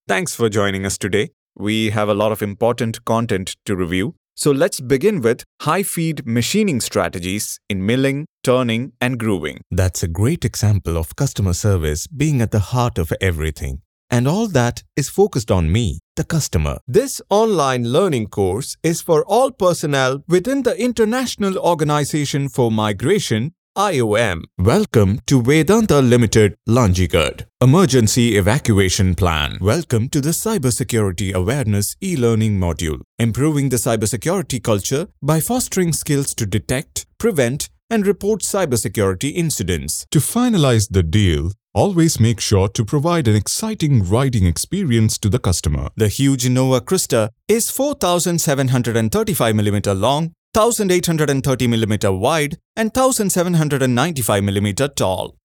Thanks for joining us today. We have a lot of important content to review. So let's begin with high feed machining strategies in milling, turning, and grooving. That's a great example of customer service being at the heart of everything. And all that is focused on me, the customer. This online learning course is for all personnel within the International Organization for Migration, IOM. Welcome to Vedanta Limited, Lanjigad. Emergency Evacuation Plan. Welcome to the Cybersecurity Awareness e-learning module. Improving the cybersecurity culture by fostering skills to detect, prevent, and report cybersecurity incidents. To finalize the deal, always make sure to provide an exciting riding experience to the customer. The huge Innova Crysta is 4,735mm long, 1,830mm wide, and 1,795mm tall.